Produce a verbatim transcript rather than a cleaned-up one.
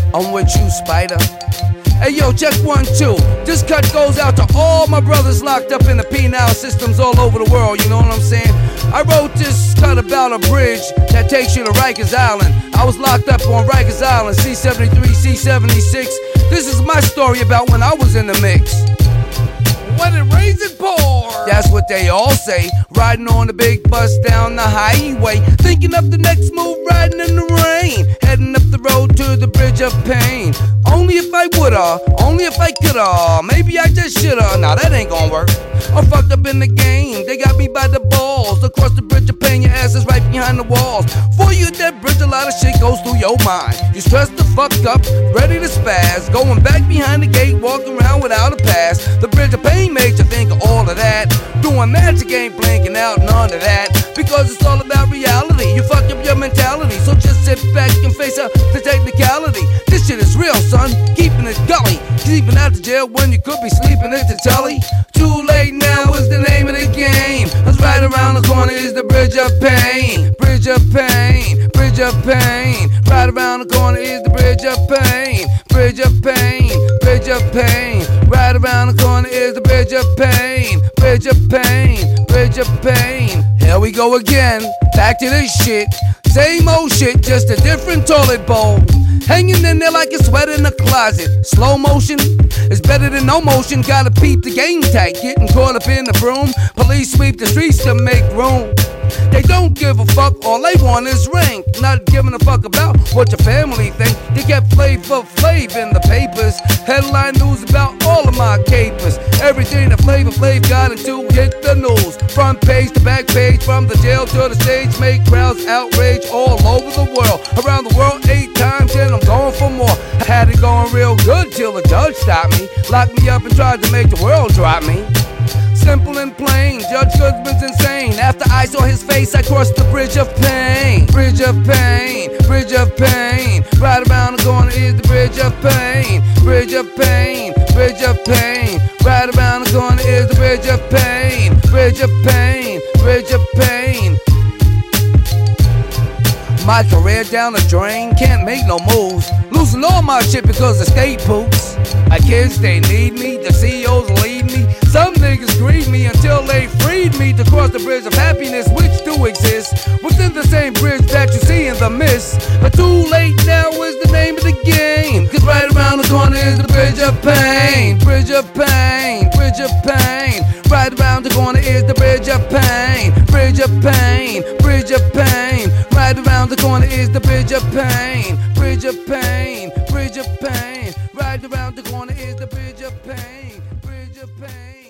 I'm with you, Spider. Hey yo, check one, two. This cut goes out to all my brothers locked up in the penal systems all over the world, you know what I'm saying? I wrote this cut about a bridge that takes you to Rikers Island. I was locked up on Rikers Island, C seventy-three, C seventy-six. This is my story about when I was in the mix. When it rains it pours. That's what they all say. Riding on the big bus down the highway, thinking of the next move, riding in the rain, heading up the road to the bridge of pain. Only if I woulda, only if I coulda, maybe I just shoulda. Nah, that ain't gonna work. I'm fucked up in the game. They got me by the balls. Across the bridge of pain, your ass is right behind the walls. For you, that bridge, a lot of shit goes through your mind. You stressed the fuck up, ready to spaz, going back behind the gate, walking around without a pass. The bridge of pain made you think of all of that. Doing magic ain't blinking out, none of that. Because it's all about reality. You fuck up your mentality, so just sit back and face up the technicality. This shit is real, son. Keeping it gully. Sleeping out the jail when you could be sleeping at the telly. Too late now is the name of the game. Cause right around the corner is the bridge of pain. Bridge of pain, bridge of pain. Right around the corner is the bridge of pain. Bridge of pain, bridge of pain. Right around the corner is the bridge of pain. Bridge of pain, bridge of pain. Here we go again, back to this shit. Same old shit, just a different toilet bowl. Hanging in there like a sweat in a closet. Slow motion is better than no motion. Gotta peep the game tight, getting caught up in the broom. Police sweep the streets to make room. They don't give a fuck, all they want is rank. Not giving a fuck about what your family think. They kept Flavor Flav in the papers. Headline news about all of my capers. Everything that Flavor Flav got into hit the news. Front page to back page, from the jail to the stage. Make crowds outrage all over the world. Around the world eight times and I'm going for more. I had it going real good till the judge stopped me. Locked me up and tried to make the world drop me. Simple and plain, Judge Goodman's insane. After I saw his face, I crossed the bridge of pain. Bridge of pain, bridge of pain. Right around the corner is the bridge of pain. Bridge of pain, bridge of pain. Right around the corner is the bridge of pain. Bridge of pain, bridge of pain. My career down the drain, can't make no moves. Losing all my shit because of state poops. My kids, they need me, the C E Os lead me. Some niggas greed me until they freed me to cross the bridge of happiness, which do exist within the same bridge that you see in the mist. But too late now is the name of the game. Cause right around the corner is the bridge of pain. Bridge of pain, bridge of pain. Right around the corner is the bridge of pain. Bridge of pain, bridge of pain. Right around the corner is the bridge of pain. Bridge of pain, bridge of pain. Right around the corner is the bridge of pain. Bridge of pain.